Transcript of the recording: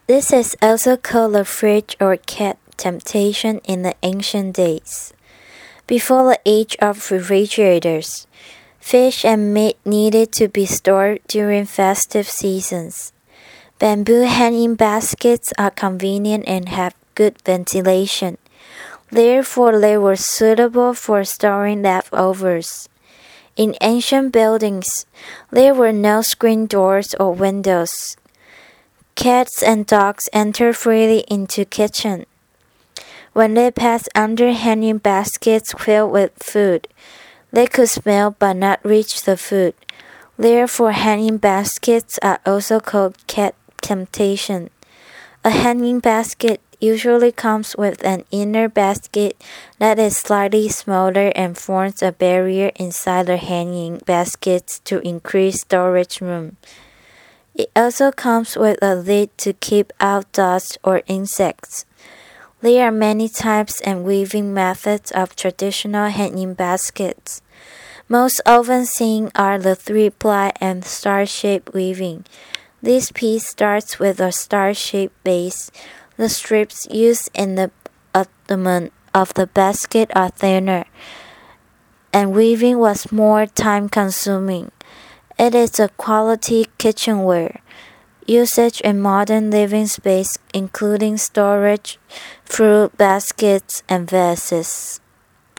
This is also called a fridge or cat temptation in the ancient days. Before the age of refrigerators, fish and meat needed to be stored during festive seasons. Bamboo hanging baskets are convenient and have good ventilation. Therefore, they were suitable for storing leftovers. In ancient buildings, there were no screen doors or windows. Cats and dogs enter freely into kitchen. When they passed under hanging baskets filled with food, they could smell but not reach the food. Therefore, hanging baskets are also called cat temptation. A hanging basket usually comes with an inner basket that is slightly smaller and forms a barrier inside the hanging baskets to increase storage room. It also comes with a lid to keep out dust or insects. There are many types and weaving methods of traditional hanging baskets. Most often seen are the 3-ply and star-shaped weaving. This piece starts with a star-shaped base. The strips used in the abdomen of the basket are thinner, and weaving was more time-consuming. It is a quality kitchenware. Usage in modern living space including storage, fruit baskets, and vases.